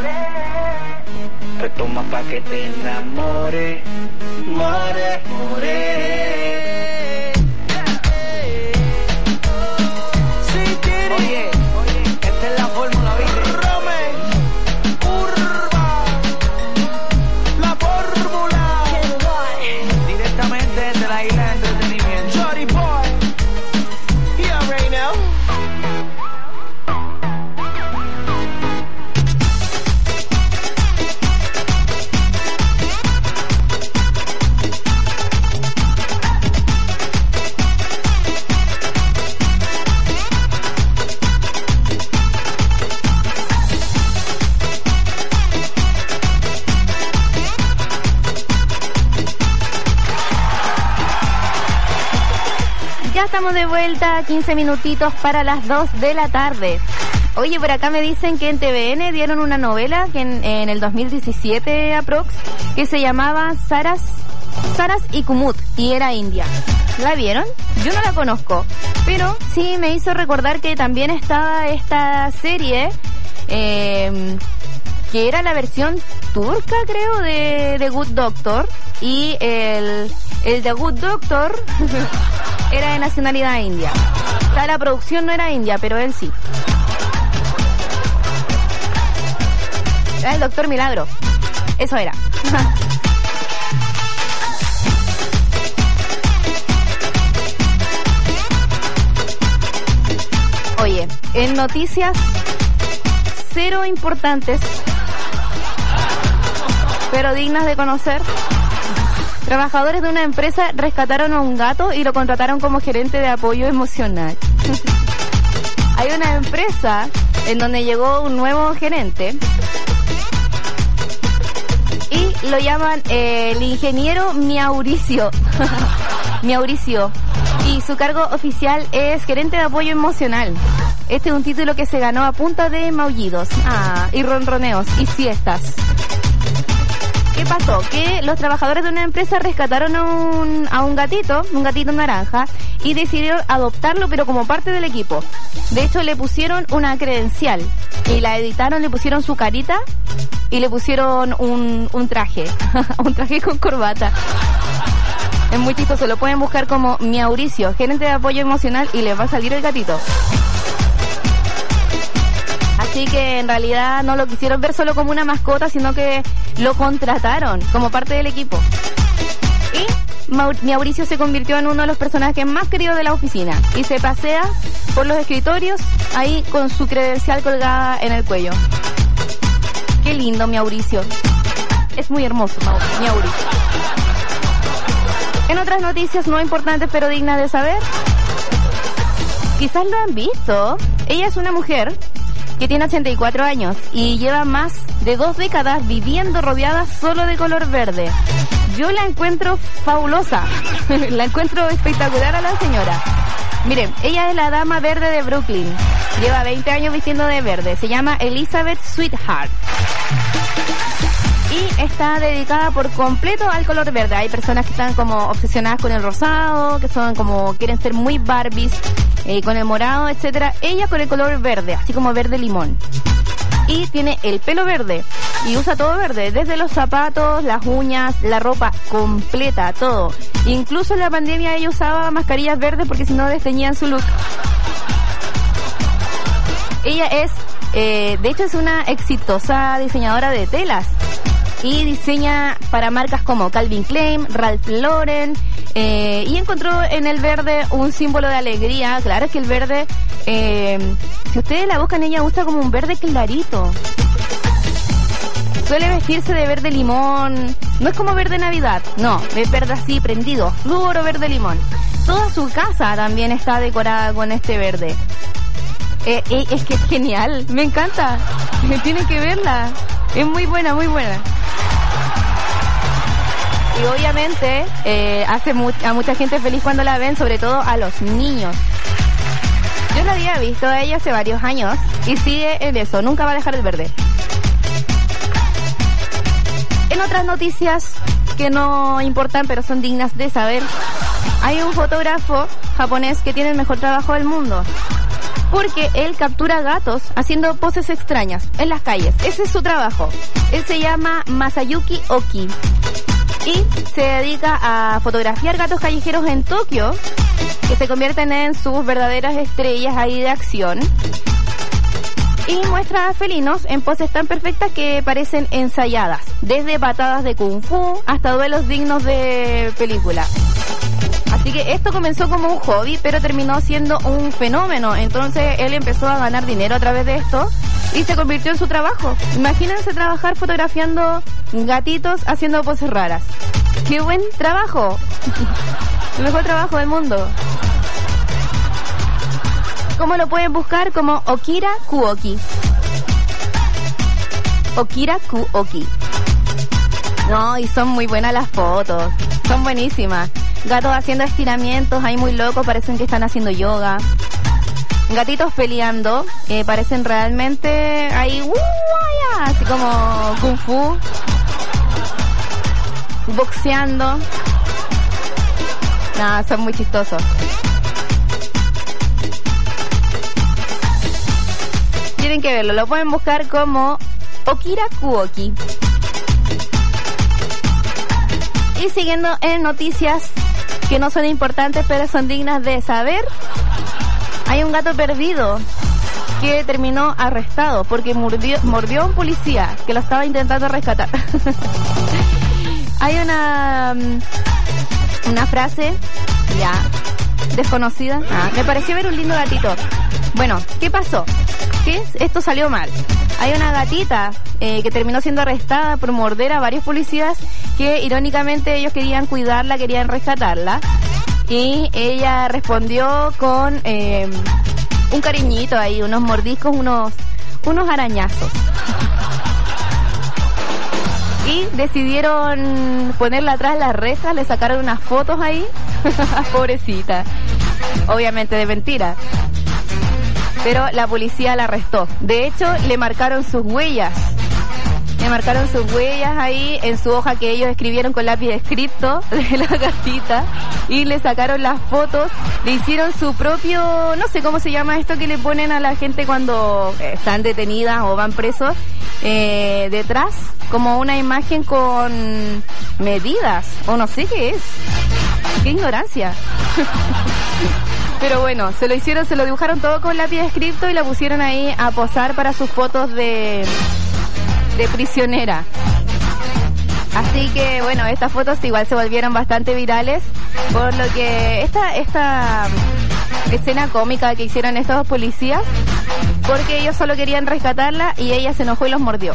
more, pues toma pa' que te enamore. More, more. Oye, esta es la fórmula, ¿viste? Rome, Urba, la fórmula. Directamente desde la isla de entretenimiento. Shorty boy, yeah, right now. Ya estamos de vuelta, 15 minutitos para las 2 de la tarde. Oye, por acá me dicen que en TVN dieron una novela que en el 2017 aprox, que se llamaba Saras y Kumut, y era india. ¿La vieron? Yo no la conozco, pero sí me hizo recordar que también estaba esta serie que era la versión turca, creo, de The Good Doctor, y el The Good Doctor era de nacionalidad india. O sea, la producción no era india, pero él sí. Era el Doctor Milagro. Eso era. Oye, en noticias cero importantes, pero dignas de conocer, trabajadores de una empresa rescataron a un gato y lo contrataron como gerente de apoyo emocional. Hay una empresa en donde llegó un nuevo gerente y lo llaman el ingeniero Mauricio. Mauricio. Y su cargo oficial es gerente de apoyo emocional. Este es un título que se ganó a punta de maullidos y ronroneos y siestas. ¿Qué pasó? Que los trabajadores de una empresa rescataron a un gatito naranja, y decidieron adoptarlo, pero como parte del equipo. De hecho, le pusieron una credencial y la editaron, le pusieron su carita y le pusieron un traje, un traje con corbata. Es muy chistoso, lo pueden buscar como Mauricio, gerente de apoyo emocional, y les va a salir el gatito. Así que en realidad no lo quisieron ver solo como una mascota, sino que lo contrataron como parte del equipo. Y Mauricio se convirtió en uno de los personajes más queridos de la oficina y se pasea por los escritorios ahí con su credencial colgada en el cuello. Qué lindo Mauricio. Es muy hermoso Mauricio. En otras noticias no importantes pero dignas de saber, quizás lo han visto, ella es una mujer que tiene 84 años y lleva más de 2 décadas viviendo rodeada solo de color verde. Yo la encuentro fabulosa, la encuentro espectacular a la señora. Miren, ella es la dama verde de Brooklyn, lleva 20 años vistiendo de verde, se llama Elizabeth Sweetheart. Y está dedicada por completo al color verde. Hay personas que están como obsesionadas con el rosado, que son como, quieren ser muy Barbies, con el morado, etcétera. Ella con el color verde, así como verde limón. Y tiene el pelo verde, y usa todo verde, desde los zapatos, las uñas, la ropa completa, todo. Incluso en la pandemia ella usaba mascarillas verdes porque si no desteñían su look. Ella es, de hecho es una exitosa diseñadora de telas. Y diseña para marcas como Calvin Klein, Ralph Lauren, y encontró en el verde un símbolo de alegría. Claro, es que el verde, si ustedes la buscan, ella usa como un verde clarito. Suele vestirse de verde limón, no es como verde Navidad, no, es verde así prendido, fluoro verde limón. Toda su casa también está decorada con este verde. Es que es genial, me encanta, tienen que verla, es muy buena, muy buena. Y obviamente hace a mucha gente feliz cuando la ven, sobre todo a los niños. Yo la había visto a ella hace varios años y sigue en eso, nunca va a dejar el verde. En otras noticias que no importan pero son dignas de saber, hay un fotógrafo japonés que tiene el mejor trabajo del mundo, porque él captura gatos haciendo poses extrañas en las calles. Ese es su trabajo. Él se llama Masayuki Oki y se dedica a fotografiar gatos callejeros en Tokio, que se convierten en sus verdaderas estrellas ahí de acción, y muestra a felinos en poses tan perfectas que parecen ensayadas, desde patadas de kung fu hasta duelos dignos de película. Así que esto comenzó como un hobby, pero terminó siendo un fenómeno. Entonces él empezó a ganar dinero a través de esto y se convirtió en su trabajo. Imagínense trabajar fotografiando gatitos haciendo poses raras. ¡Qué buen trabajo! El mejor trabajo del mundo. ¿Cómo lo pueden buscar? Como Okira Kuoki. Okira Kuoki. No, y son muy buenas las fotos. Son buenísimas. Gatos haciendo estiramientos ahí muy locos, parecen que están haciendo yoga. Gatitos peleando, parecen realmente ahí, así como kung fu. Boxeando. Nada, son muy chistosos. Tienen que verlo, lo pueden buscar como Okira Kuoki. Y siguiendo en noticias que no son importantes pero son dignas de saber, hay un gato perdido que terminó arrestado porque mordió a un policía que lo estaba intentando rescatar. Hay una frase ya desconocida. Me pareció ver un lindo gatito. Bueno, ¿qué pasó? Esto salió mal. Hay una gatita que terminó siendo arrestada por morder a varios policías que irónicamente ellos querían cuidarla, querían rescatarla. Y ella respondió con un cariñito ahí, unos mordiscos, unos arañazos. Y decidieron ponerla atrás de las rejas, le sacaron unas fotos ahí. Pobrecita. Obviamente de mentira. Pero la policía la arrestó. De hecho, le marcaron sus huellas. Ahí en su hoja que ellos escribieron con lápiz escrito de la gatita. Y le sacaron las fotos. Le hicieron su propio, no sé cómo se llama esto que le ponen a la gente cuando están detenidas o van presos. Detrás, como una imagen con medidas. O no sé qué es. Qué ignorancia. Pero bueno, se lo dibujaron todo con lápiz escrito y la pusieron ahí a posar para sus fotos de prisionera. Así que bueno, estas fotos igual se volvieron bastante virales, por lo que esta escena cómica que hicieron estos dos policías, porque ellos solo querían rescatarla y ella se enojó y los mordió.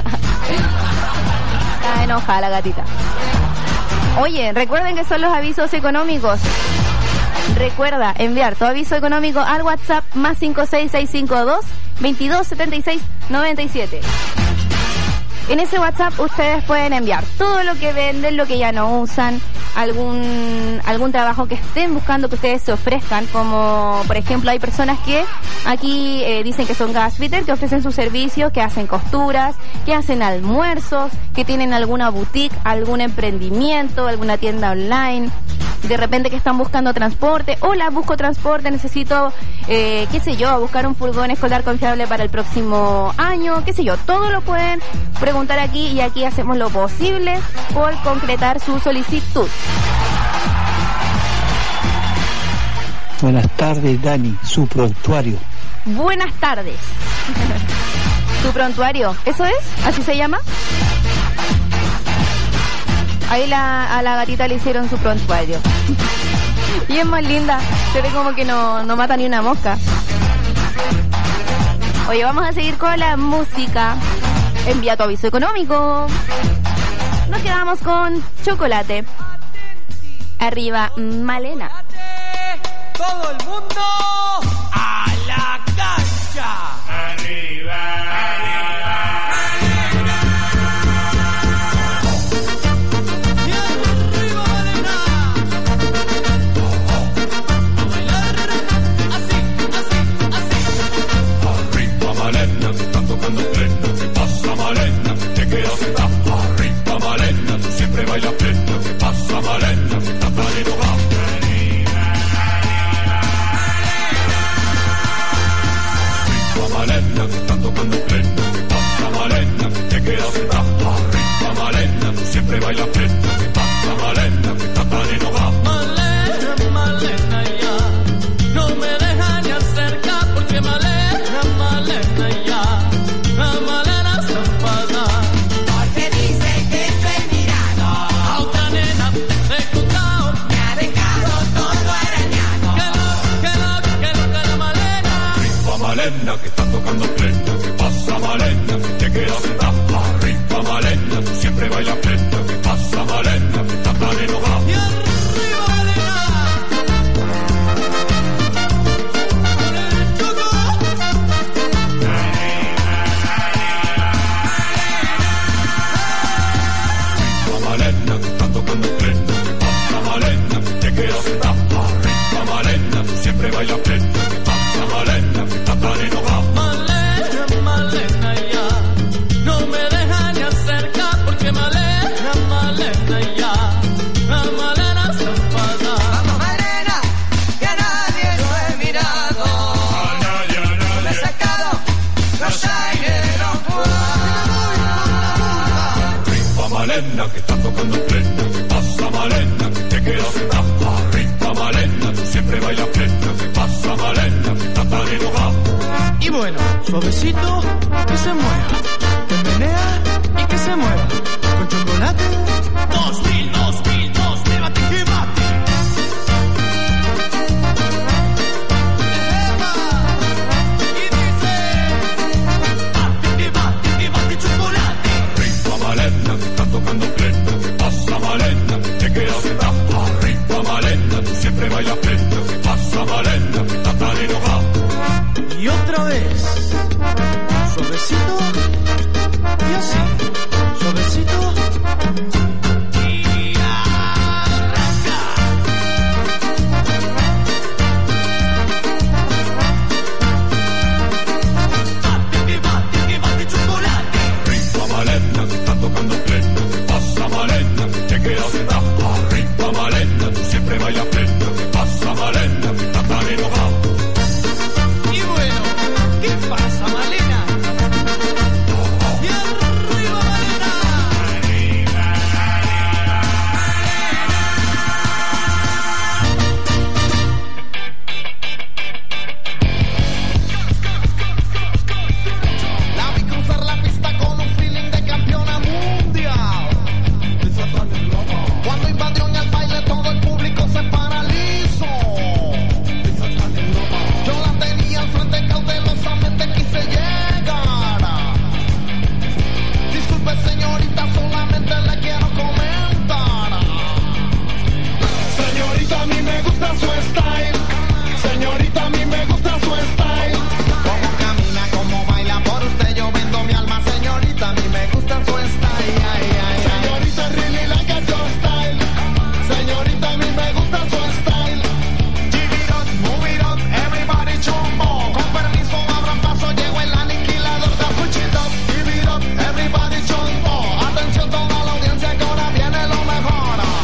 Está enojada la gatita. Oye, recuerden que son los avisos económicos. Recuerda enviar tu aviso económico al WhatsApp más 56652 2276 97. En ese WhatsApp ustedes pueden enviar todo lo que venden, lo que ya no usan, algún trabajo que estén buscando que ustedes se ofrezcan, como por ejemplo hay personas que aquí dicen que son gasfitter, que ofrecen sus servicios, que hacen costuras, que hacen almuerzos, que tienen alguna boutique, algún emprendimiento, alguna tienda online, de repente que están buscando transporte. Hola, busco transporte, necesito, buscar un furgón escolar confiable para el próximo año, todo lo pueden preguntar aquí y aquí hacemos lo posible por concretar su solicitud. Buenas tardes, Dani, su prontuario. Buenas tardes. ¿Tu prontuario? ¿Eso es? ¿Así se llama? Ahí a la gatita le hicieron su prontuario. Y es más linda, se ve como que no mata ni una mosca. Oye, vamos a seguir con la música. Envía tu aviso económico. Nos quedamos con Chocolate. Arriba, Malena. Todo el mundo a la cancha. Arriba, arriba, Malena. Y arriba, Malena. A bailar así, así, así. Arriba, Malena, te están tocando pleno. ¿Qué pasa, Malena? Te quedas sentada. Arriba, Malena, tú siempre bailas pleno. ¿Qué pasa, Malena? Te estás tan enojada. Malena, te están tocando pleno. ¿Qué pasa, Malena? Te quedas sentada. Arriba, Malena, tú siempre bailas pleno. ¿Qué pasa, Malena? Que estás tan enojada. Malena, Malena, ya no me deja ni acercar porque Malena, Malena, ya la Malena se enfada. Porque dice que estoy mirando a otra nena de costado. Me ha dejado todo arañado. Que la Malena. Arriba, Malena, que están tocando pleno. ¿Qué pasa, Malena? Te quedas sentada. Arriba, Malena, tú siempre bailas pleno. ¿Qué pasa, Malena? Que estás tan enojada. Y arriba, Malena. Con el choco. Arriba, Malena, que están tocando pleno. ¿Qué pasa, Malena? Te quedas sentada. Arriba, Malena, tú siempre bailas pleno. ¿Qué pasa, Malena? Que estás tan enojada. Malena, Malena, ya no me deja ni acercar porque Malena, Malena, que está tocando plena. ¿Qué pasa, Malena? Que te quedas atrás. Arriba, Malena, tú siempre bailas plena. ¿Qué pasa, Malena? Que estás tan enojada. Y bueno, suavecito, que se mueva. Que menea y que se mueva. Con chocolate. 2000, llévate que bate. Malena, que está tocando plena. ¿Qué pasa, Malena? Te quedas atrás. Arriba, Malena, tú siempre bailas plena. ¿Qué pasa, Malena? Que estás tan enojada. Y otra vez, suavecito y así, suavecito. Baila plena, ¿qué pasa, Malena? Que estás tan enojada. Y bueno, ¿qué pasa, Malena? Y arriba, Malena. La vi cruzar la pista con un feeling de campeona mundial. Cuando invadió en el baile todo el público se paralizó. Yo la tenía al frente cautelosamente quise llegar. Disculpe señorita, solamente le quiero comentar. Señorita, a mí me gusta su style. Señorita, a mí me gusta su style. Cómo camina, cómo baila, por usted yo vendo mi alma. Señorita, a mí me gusta su style. Señorita, really like a your style. Señorita, a mí me gusta su style. Give it up, move it up, everybody chumbo. Con permiso, abran paso, llego el aniquilador de push it up. Give it up, everybody chumbo. Atención toda la audiencia que ahora viene lo mejor.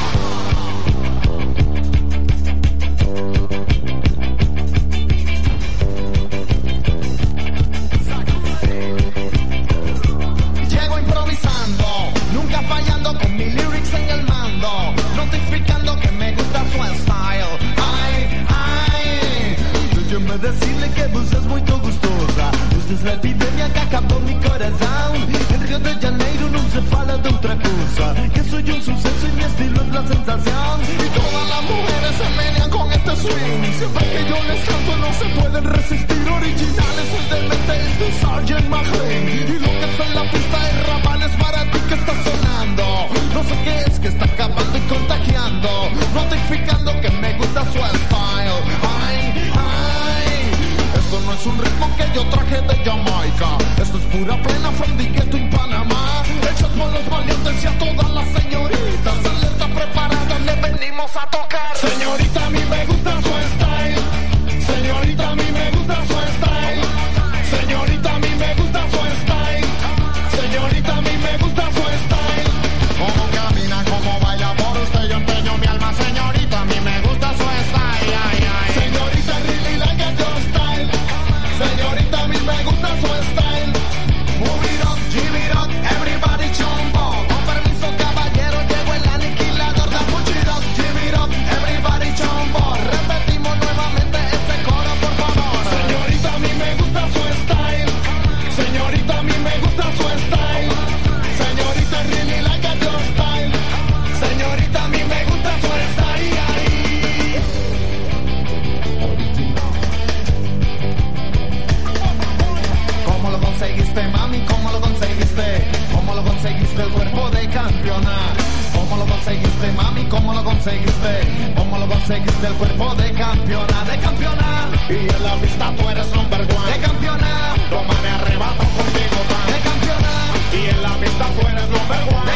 Llego improvisando, nunca fallando con mis lyrics en el mando. Notificando que me gusta su style. Ay, ay. Déjeme decirle que vos es muy gustosa. Usted es la epidemia que acabó mi corazón. En Río de Janeiro no se fala de otra cosa. Que soy un suceso y mi estilo es la sensación. Y todas las mujeres se menean con este swing. Siempre que yo les canto no se pueden resistir. Originales, el de mente es de Sgt. McLean. Y lo que está en la pista es rabales para ti que está sonando. No sé qué es que está acabando y contagiando. Notificando que me gusta su style. Ay, ay. Esto no es un ritmo que yo traje de Jamaica. Esto es pura plena from the ghetto en Panamá. Hechos por los valientes y a todas las señoritas. Alerta preparada, le venimos a tocar. Señorita, a mí me gusta su style. Señorita, a mí me gusta su style. Señorita, a mí me gusta su style. Señorita, a mí me gusta su style. Cómo camina, cómo baila, por usted yo empeño mi alma. Señorita, a mí me gusta su style. Ay, ay. Señorita, really like a your style. Señorita, a mí me gusta su style. Move it up, give it up, everybody jump up. Con permiso, caballero, llegó el aniquilador. Da push it up, give it up, everybody jump up. Repetimos nuevamente este coro, por favor. Señorita, a mí me gusta su style. Señorita, a mí me gusta su style. Señorita, really like a your style. Señorita, a mí me gusta su style. ¿Cómo lo conseguiste, mami? ¿Cómo lo conseguiste? ¿Cómo lo conseguiste el cuerpo de campeona? ¿Cómo lo conseguiste, mami? ¿Cómo lo conseguiste? ¿Cómo lo conseguiste el cuerpo de campeona? De campeona. Y en la pista tú eres number one. De campeona. Toma, me arrebato contigo, man. De campeona. Y en la pista tú eres number one.